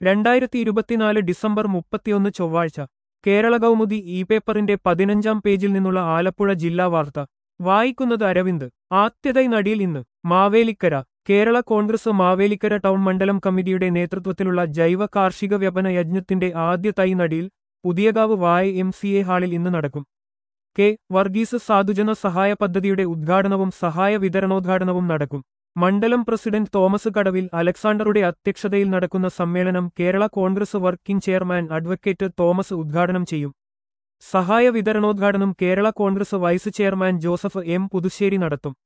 2024 December 31 ചൊവ്വാഴ്ച Kerala Kaumudi E പേപ്പറിന്റെ 15-ാം പേജിൽ നിന്നുള്ള ആലപ്പുഴ ജില്ലാ വാർത്ത വായിക്കുന്നത് അരവിന്ദ്. ആദ്യതൈ നടിയിൽ ഇന്ന് മാവേലിക്കര. കേരള കോൺഗ്രസ് മാവേലിക്കര ടൗൺ മണ്ഡലം കമ്മിറ്റിയുടെ നേതൃത്വത്തിലുള്ള ജൈവ കാർഷിക വ്യപന യജ്ഞത്തിന്റെ ആദ്യ തൈ നടിയിൽ പുതിയകാവ് YMCA ഹാളിൽ ഇന്ന് നടക്കും. കെ. വർഗീസ് സാധുജന സഹായ പദ്ധതിയുടെ ഉദ്ഘാടനവും സഹായ വിതരണോദ്ഘാടനവും നടക്കും. മണ്ഡലം പ്രസിഡന്റ് തോമസ് കടവിൽ അലക്സാണ്ടറുടെ അധ്യക്ഷതയിൽ നടക്കുന്ന സമ്മേളനം Kerala Congress working chairman advocate Thomas ഉദ്ഘാടനം ചെയ്യും. സഹായ വിതരണോദ്ഘാടനം Kerala Congress vice chairman Joseph M. Puthussery നടത്തും.